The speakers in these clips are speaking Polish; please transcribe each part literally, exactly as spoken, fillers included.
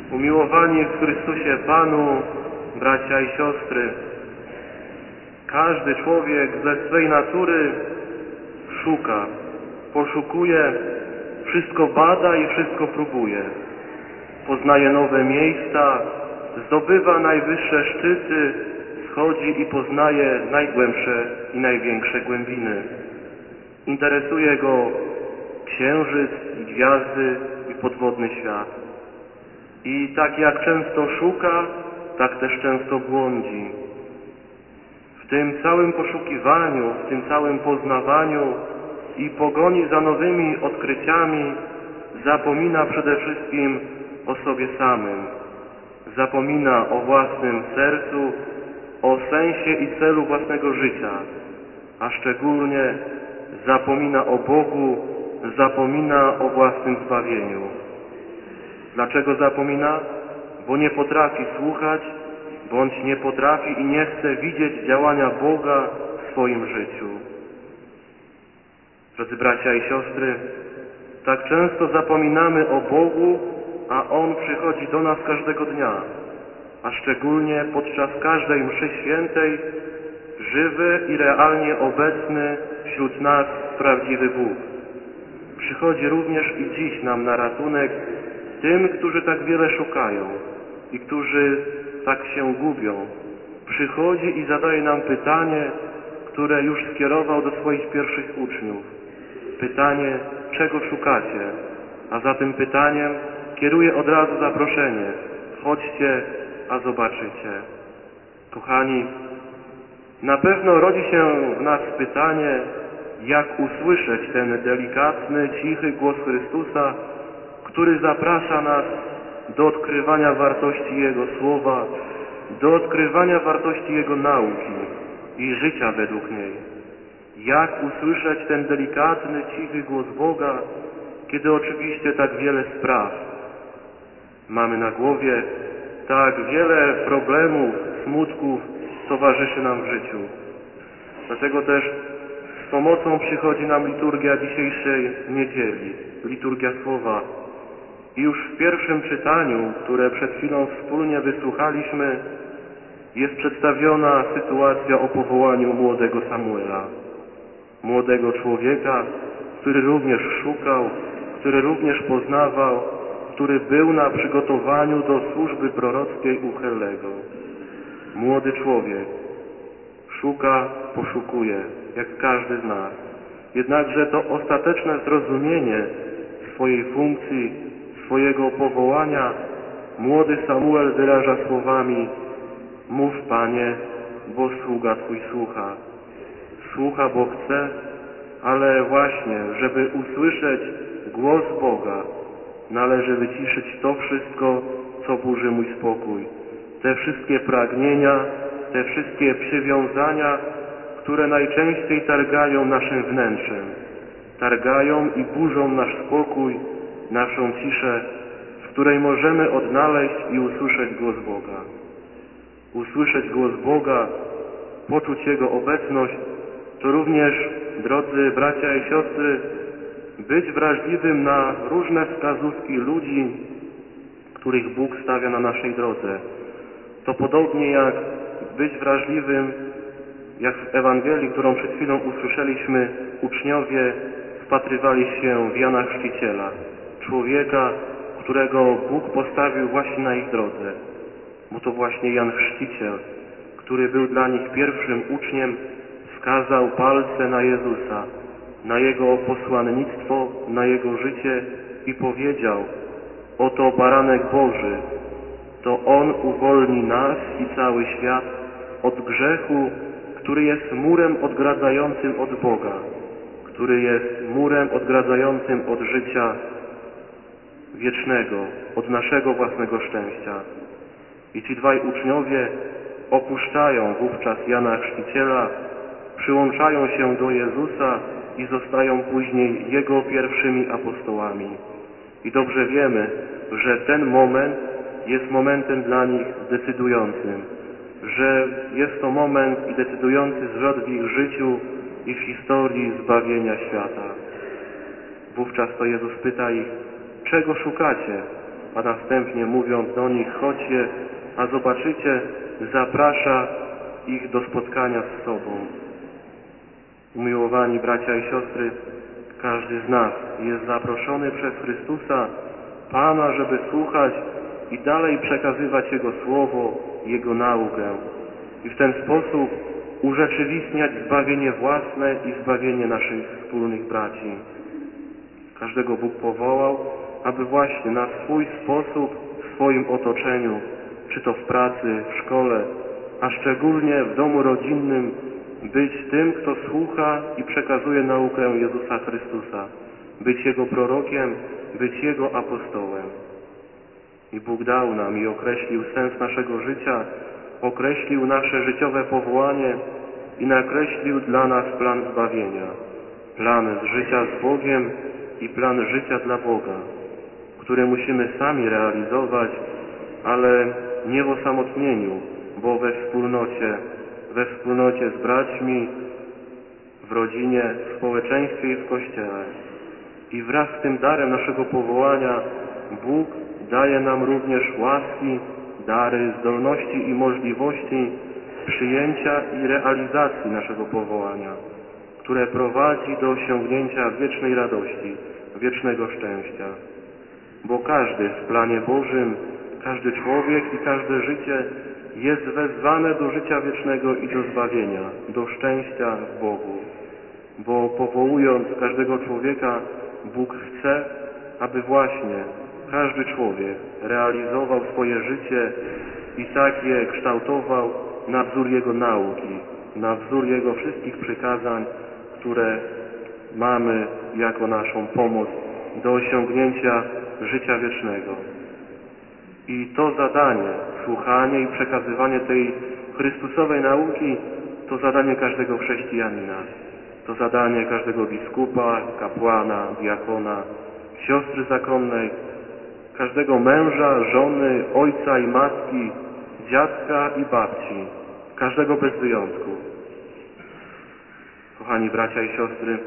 Umiłowani w Chrystusie Panu, bracia i siostry, każdy człowiek ze swej natury szuka, poszukuje, wszystko bada i wszystko próbuje. Poznaje nowe miejsca, zdobywa najwyższe szczyty, schodzi i poznaje najgłębsze i największe głębiny. Interesuje go księżyc i gwiazdy i podwodny świat. I tak jak często szuka, tak też często błądzi. W tym całym poszukiwaniu, w tym całym poznawaniu i pogoni za nowymi odkryciami zapomina przede wszystkim o sobie samym. Zapomina o własnym sercu, o sensie i celu własnego życia, a szczególnie zapomina o Bogu, zapomina o własnym zbawieniu. Dlaczego zapomina? Bo nie potrafi słuchać, bądź nie potrafi i nie chce widzieć działania Boga w swoim życiu. Drodzy bracia i siostry, tak często zapominamy o Bogu, a On przychodzi do nas każdego dnia, a szczególnie podczas każdej mszy świętej, żywy i realnie obecny wśród nas prawdziwy Bóg. Przychodzi również i dziś nam na ratunek tym, którzy tak wiele szukają i którzy tak się gubią. Przychodzi i zadaje nam pytanie, które już skierował do swoich pierwszych uczniów. Pytanie, czego szukacie? A za tym pytaniem kieruje od razu zaproszenie. Chodźcie, a zobaczycie. Kochani, na pewno rodzi się w nas pytanie, jak usłyszeć ten delikatny, cichy głos Chrystusa, który zaprasza nas do odkrywania wartości Jego Słowa, do odkrywania wartości Jego nauki i życia według niej. Jak usłyszeć ten delikatny, cichy głos Boga, kiedy oczywiście tak wiele spraw mamy na głowie, tak wiele problemów, smutków towarzyszy nam w życiu. Dlatego też z pomocą przychodzi nam liturgia dzisiejszej niedzieli, liturgia Słowa. I już w pierwszym czytaniu, które przed chwilą wspólnie wysłuchaliśmy, jest przedstawiona sytuacja o powołaniu młodego Samuela. Młodego człowieka, który również szukał, który również poznawał, który był na przygotowaniu do służby prorockiej u Helego. Młody człowiek szuka, poszukuje, jak każdy z nas. Jednakże to ostateczne zrozumienie swojej funkcji, swojego powołania młody Samuel wyraża słowami: mów, Panie, bo sługa Twój słucha. Słucha, bo chce, ale właśnie, żeby usłyszeć głos Boga, należy wyciszyć to wszystko, co burzy mój spokój. Te wszystkie pragnienia, te wszystkie przywiązania, które najczęściej targają naszym wnętrzem. Targają i burzą nasz spokój, naszą ciszę, w której możemy odnaleźć i usłyszeć głos Boga. Usłyszeć głos Boga, poczuć Jego obecność, to również, drodzy bracia i siostry, być wrażliwym na różne wskazówki ludzi, których Bóg stawia na naszej drodze. To podobnie jak być wrażliwym, jak w Ewangelii, którą przed chwilą usłyszeliśmy, uczniowie wpatrywali się w Jana Chrzciciela, człowieka, którego Bóg postawił właśnie na ich drodze. Bo to właśnie Jan Chrzciciel, który był dla nich pierwszym uczniem, wskazał palce na Jezusa, na Jego posłannictwo, na Jego życie i powiedział: oto baranek Boży, to On uwolni nas i cały świat od grzechu, który jest murem odgradzającym od Boga, który jest murem odgradzającym od życia wiecznego, od naszego własnego szczęścia. I ci dwaj uczniowie opuszczają wówczas Jana Chrzciciela, przyłączają się do Jezusa i zostają później Jego pierwszymi apostołami. I dobrze wiemy, że ten moment jest momentem dla nich decydującym, że jest to moment i decydujący zwrot w ich życiu i w historii zbawienia świata. Wówczas to Jezus pyta ich: czego szukacie? a następnie mówiąc do nich, chodźcie, a zobaczycie, zaprasza ich do spotkania z sobą. Umiłowani bracia i siostry, każdy z nas jest zaproszony przez Chrystusa, Pana, żeby słuchać i dalej przekazywać Jego Słowo, Jego naukę i w ten sposób urzeczywistniać zbawienie własne i zbawienie naszych wspólnych braci. Każdego Bóg powołał, aby właśnie na swój sposób w swoim otoczeniu, czy to w pracy, w szkole, a szczególnie w domu rodzinnym, być tym, kto słucha i przekazuje naukę Jezusa Chrystusa, być Jego prorokiem, być Jego apostołem. I Bóg dał nam i określił sens naszego życia, określił nasze życiowe powołanie i nakreślił dla nas plan zbawienia, plan życia z Bogiem i plan życia dla Boga, który musimy sami realizować, ale nie w osamotnieniu, bo we wspólnocie, we wspólnocie z braćmi, w rodzinie, w społeczeństwie i w Kościele. I wraz z tym darem naszego powołania Bóg daje nam również łaski, dary, zdolności i możliwości przyjęcia i realizacji naszego powołania, które prowadzi do osiągnięcia wiecznej radości, wiecznego szczęścia. Bo każdy w planie Bożym, każdy człowiek i każde życie jest wezwane do życia wiecznego i do zbawienia, do szczęścia w Bogu. Bo powołując każdego człowieka, Bóg chce, aby właśnie każdy człowiek realizował swoje życie i tak je kształtował na wzór Jego nauki, na wzór Jego wszystkich przykazań, które mamy jako naszą pomoc do osiągnięcia życia wiecznego. I to zadanie, słuchanie i przekazywanie tej Chrystusowej nauki, to zadanie każdego chrześcijanina. To zadanie każdego biskupa, kapłana, diakona, siostry zakonnej, każdego męża, żony, ojca i matki, dziadka i babci, każdego bez wyjątku. Kochani bracia i siostry,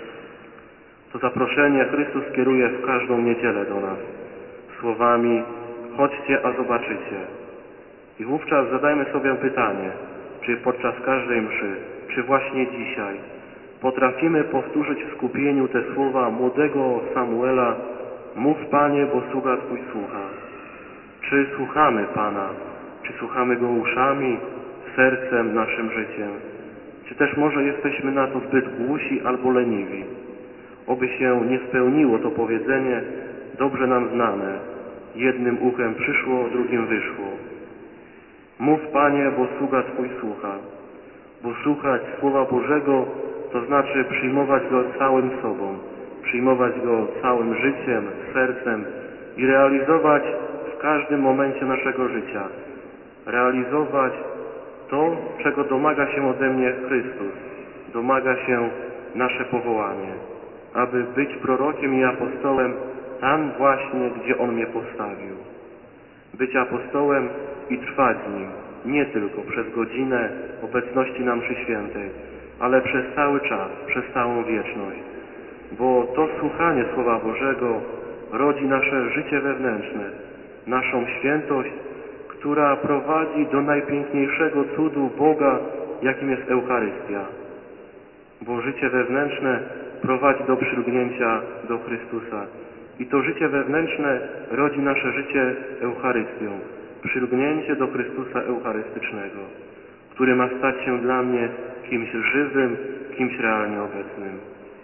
to zaproszenie Chrystus kieruje w każdą niedzielę do nas słowami: chodźcie, a zobaczycie. I wówczas zadajmy sobie pytanie, czy podczas każdej mszy, czy właśnie dzisiaj potrafimy powtórzyć w skupieniu te słowa młodego Samuela: mów, Panie, bo sługa Twój słucha. Czy słuchamy Pana? Czy słuchamy Go uszami, sercem, naszym życiem? Czy też może jesteśmy na to zbyt głusi albo leniwi? Oby się nie spełniło to powiedzenie, dobrze nam znane: jednym uchem przyszło, drugim wyszło. Mów, Panie, bo sługa Twój słucha. Bo słuchać Słowa Bożego to znaczy przyjmować Go całym sobą, przyjmować Go całym życiem, sercem i realizować w każdym momencie naszego życia. Realizować to, czego domaga się ode mnie Chrystus, domaga się nasze powołanie, aby być prorokiem i apostołem tam właśnie, gdzie On mnie postawił. Być apostołem i trwać z Nim, nie tylko przez godzinę obecności na mszy świętej, ale przez cały czas, przez całą wieczność. Bo to słuchanie Słowa Bożego rodzi nasze życie wewnętrzne, naszą świętość, która prowadzi do najpiękniejszego cudu Boga, jakim jest Eucharystia. Bo życie wewnętrzne prowadzi do przylgnięcia do Chrystusa. I to życie wewnętrzne rodzi nasze życie Eucharystią, przylgnięcie do Chrystusa Eucharystycznego, który ma stać się dla mnie kimś żywym, kimś realnie obecnym.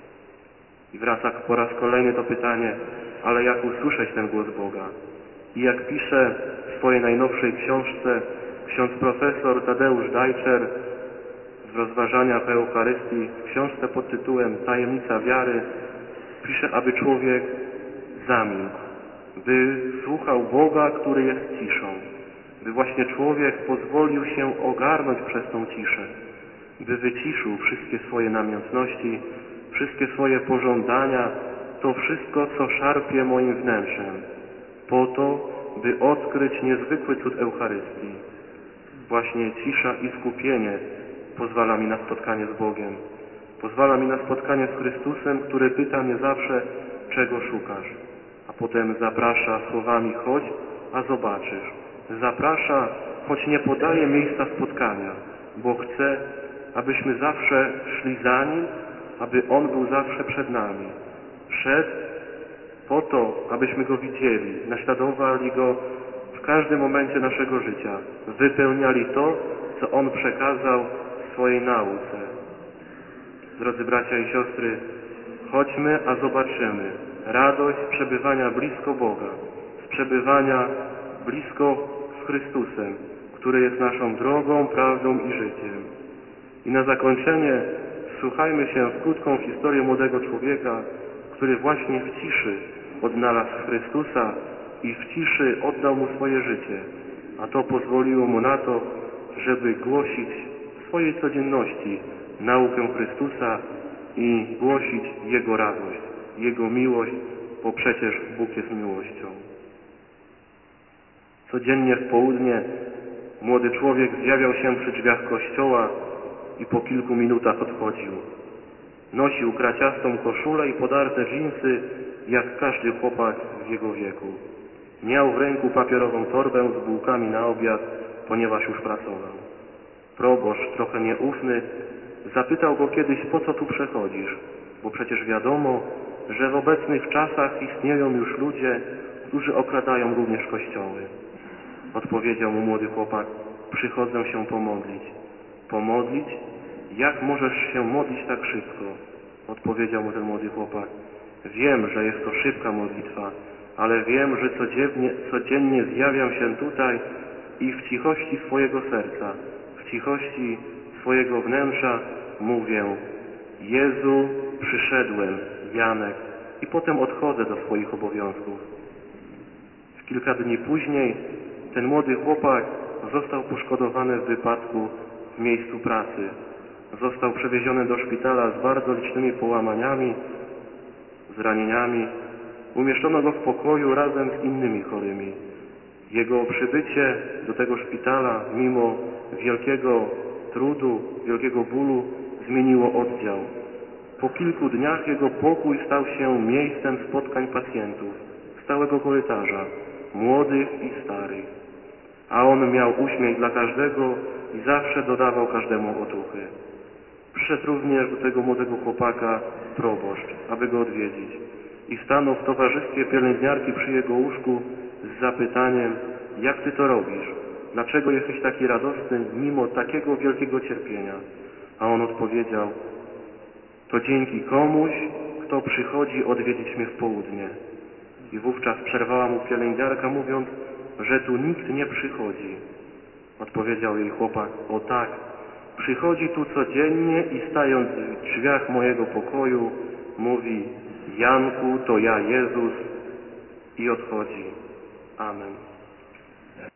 I wraca po raz kolejny to pytanie: ale jak usłyszeć ten głos Boga? I jak pisze w swojej najnowszej książce ksiądz profesor Tadeusz Dajczer w rozważaniach o Eucharystii, w książce pod tytułem Tajemnica wiary, pisze, aby człowiek zamilkł, by słuchał Boga, który jest ciszą, by właśnie człowiek pozwolił się ogarnąć przez tą ciszę, by wyciszył wszystkie swoje namiętności, wszystkie swoje pożądania, to wszystko, co szarpie moim wnętrzem, po to, by odkryć niezwykły cud Eucharystii. Właśnie cisza i skupienie pozwala mi na spotkanie z Bogiem, pozwala mi na spotkanie z Chrystusem, który pyta mnie zawsze: czego szukasz? A a potem zaprasza słowami: chodź, a zobaczysz. Zaprasza, choć nie podaje miejsca spotkania, bo chce, abyśmy zawsze szli za Nim, aby On był zawsze przed nami. Szedł po to, abyśmy Go widzieli, naśladowali Go w każdym momencie naszego życia, wypełniali to, co On przekazał w swojej nauce. Drodzy bracia i siostry, chodźmy, a zobaczymy radość z przebywania blisko Boga, z przebywania blisko z Chrystusem, który jest naszą drogą, prawdą i życiem. I na zakończenie wsłuchajmy się w krótką historię młodego człowieka, który właśnie w ciszy odnalazł Chrystusa i w ciszy oddał Mu swoje życie, a to pozwoliło mu na to, żeby głosić w swojej codzienności naukę Chrystusa i głosić Jego radość, Jego miłość, bo przecież Bóg jest miłością. Codziennie w południe młody człowiek zjawiał się przy drzwiach kościoła i po kilku minutach odchodził. Nosił kraciastą koszulę i podarte dżinsy, jak każdy chłopak w jego wieku. Miał w ręku papierową torbę z bułkami na obiad, ponieważ już pracował. Proboszcz, trochę nieufny, zapytał go kiedyś, po co tu przechodzisz, bo przecież wiadomo, że w obecnych czasach istnieją już ludzie, którzy okradają również kościoły. Odpowiedział mu młody chłopak: przychodzę się pomodlić. Pomodlić? Jak możesz się modlić tak szybko? Odpowiedział mu ten młody chłopak: wiem, że jest to szybka modlitwa, ale wiem, że codziennie, codziennie zjawiam się tutaj i w cichości swojego serca, w cichości swojego wnętrza mówię: Jezu, przyszedłem, Janek, i potem odchodzę do swoich obowiązków. Kilka dni później ten młody chłopak został poszkodowany w wypadku w miejscu pracy. Został przewieziony do szpitala z bardzo licznymi połamaniami, zranieniami. Umieszczono go w pokoju razem z innymi chorymi. Jego przybycie do tego szpitala, mimo wielkiego trudu, wielkiego bólu, zmieniło oddział. Po kilku dniach jego pokój stał się miejscem spotkań pacjentów, stałego korytarza, młodych i starych. A on miał uśmiech dla każdego i zawsze dodawał każdemu otuchy. Przyszedł również do tego młodego chłopaka proboszcz, aby go odwiedzić, i stanął w towarzystwie pielęgniarki przy jego łóżku z zapytaniem: jak ty to robisz? Dlaczego jesteś taki radosny mimo takiego wielkiego cierpienia? A on odpowiedział: to dzięki komuś, kto przychodzi odwiedzić mnie w południe. I wówczas przerwała mu pielęgniarka, mówiąc, że tu nikt nie przychodzi. Odpowiedział jej chłopak: o tak, przychodzi tu codziennie i stając w drzwiach mojego pokoju mówi: Janku, to ja Jezus, i odchodzi. Amen.